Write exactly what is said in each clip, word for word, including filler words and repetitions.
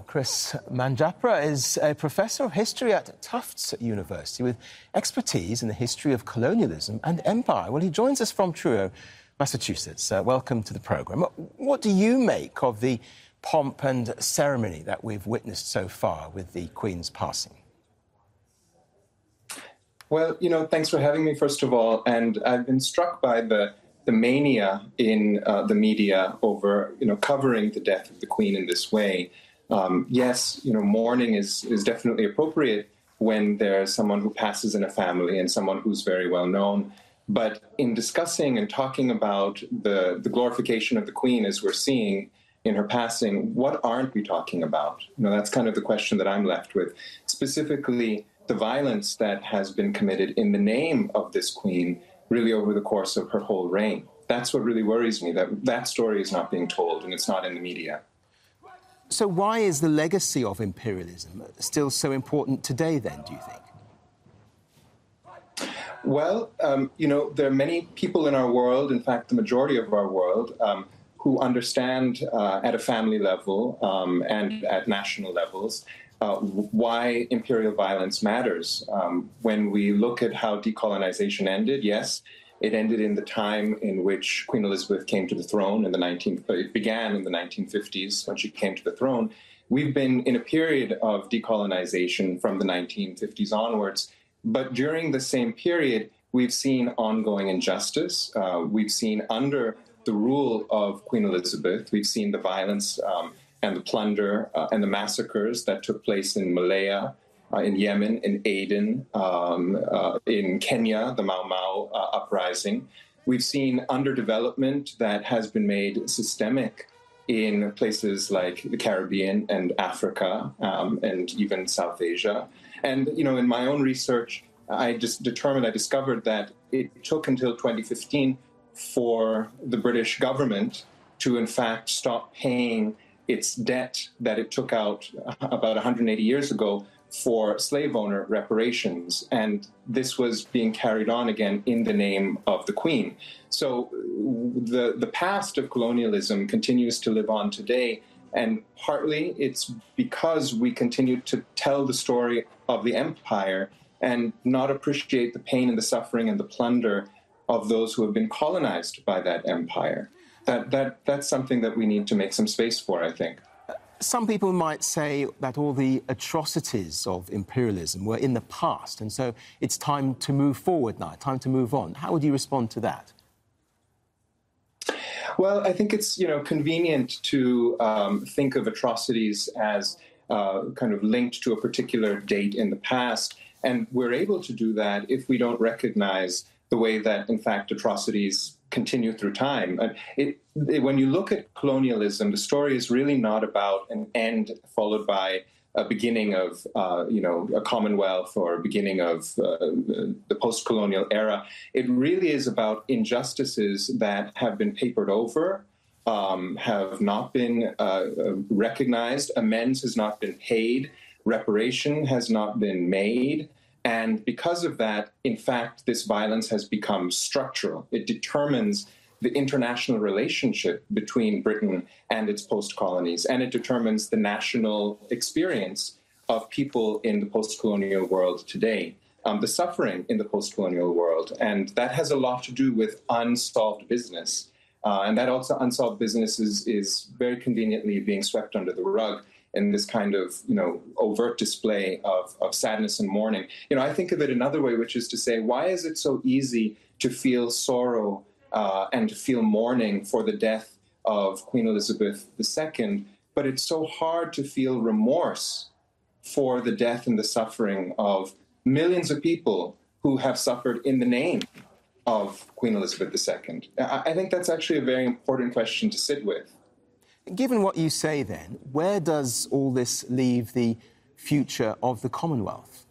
Well, Chris Manjapra is a professor of history at Tufts University with expertise in the history of colonialism and empire. Well, he joins us from Truro, Massachusetts. Uh, welcome to the programme. What do you make of the pomp and ceremony that we've witnessed so far with the Queen's passing? Well, you know, thanks for having me, first of all. And I've been struck by the the mania in uh, the media over, you know, covering the death of the Queen in this way. Um, yes, you know, mourning is, is definitely appropriate when there's someone who passes in a family and someone who's very well known. But in discussing and talking about the, the glorification of the Queen as we're seeing in her passing, what aren't we talking about? You know, that's kind of the question that I'm left with. Specifically, the violence that has been committed in the name of this Queen really over the course of her whole reign. That's what really worries me, that that story is not being told and it's not in the media. So why is the legacy of imperialism still so important today then, do you think? Well, um, you know, there are many people in our world, in fact, the majority of our world, um, who understand uh, at a family level um, and at national levels uh, why imperial violence matters. Um, when we look at how decolonization ended, yes, it ended in the time in which Queen Elizabeth came to the throne in the nineteen. It began in the nineteen fifties when she came to the throne. We've been in a period of decolonization from the nineteen fifties onwards, but during the same period, we've seen ongoing injustice. Uh, we've seen under the rule of Queen Elizabeth, we've seen the violence um, and the plunder uh, and the massacres that took place in Malaya, uh, in Yemen, in Aden, um, uh, in Kenya, the Mau Mau uh, uprising. We've seen underdevelopment that has been made systemic in places like the Caribbean and Africa um, and even South Asia. And, you know, in my own research, I just determined, I discovered that it took until twenty fifteen for the British government to, in fact, stop paying its debt that it took out about one hundred eighty years ago for slave owner reparations. And this was being carried on again in the name of the Queen. So the, the past of colonialism continues to live on today. And partly it's because we continue to tell the story of the empire and not appreciate the pain and the suffering and the plunder of those who have been colonized by that empire. That, that, that's something that we need to make some space for, I think. Some people might say that all the atrocities of imperialism were in the past, and so it's time to move forward now, time to move on. How would you respond to that? Well, I think it's, you know, convenient to um, think of atrocities as uh, kind of linked to a particular date in the past, and we're able to do that if we don't recognize the way that, in fact, atrocities continue through time. And it, it, when you look at colonialism, the story is really not about an end followed by a beginning of, uh, you know, a commonwealth or a beginning of uh, the post-colonial era. It really is about injustices that have been papered over, um, have not been uh, recognized, amends has not been paid, reparation has not been made. And because of that, in fact, this violence has become structural. It determines the international relationship between Britain and its post-colonies, and it determines the national experience of people in the post-colonial world today, um, the suffering in the post-colonial world. And that has a lot to do with unsolved business. Uh, and that also unsolved business is, is very conveniently being swept under the rug in this kind of, you know, overt display of, of sadness and mourning. You know, I think of it another way, which is to say, why is it so easy to feel sorrow uh, and to feel mourning for the death of Queen Elizabeth the Second, but it's so hard to feel remorse for the death and the suffering of millions of people who have suffered in the name of Queen Elizabeth the Second? I, I think that's actually a very important question to sit with. Given what you say, then, where does all this leave the future of the Commonwealth?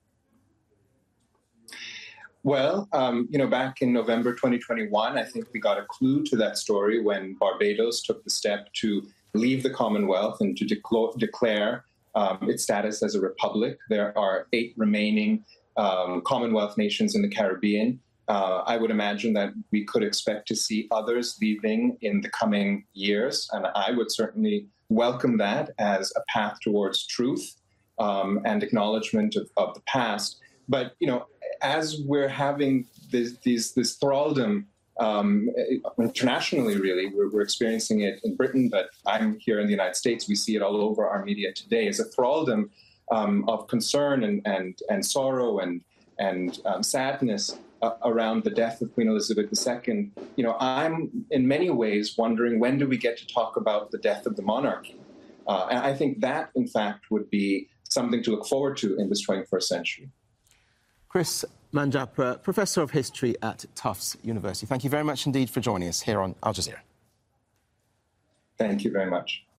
Well, um, you know, back in November twenty twenty-one, I think we got a clue to that story when Barbados took the step to leave the Commonwealth and to declo- declare um, its status as a republic. There are eight remaining um, Commonwealth nations in the Caribbean. Uh, I would imagine that we could expect to see others leaving in the coming years, and I would certainly welcome that as a path towards truth um, and acknowledgement of, of the past. But, you know, as we're having this, these, this thraldom um, internationally, really, we're, we're experiencing it in Britain, but I'm here in the United States. We see it all over our media today as a thraldom um, of concern and, and, and sorrow and, and um, sadness uh, around the death of Queen Elizabeth the Second. You know, I'm in many ways wondering, when do we get to talk about the death of the monarchy? Uh, and I think that, in fact, would be something to look forward to in this twenty-first century. Chris Manjapra, Professor of History at Tufts University. Thank you very much indeed for joining us here on Al Jazeera. Thank you very much.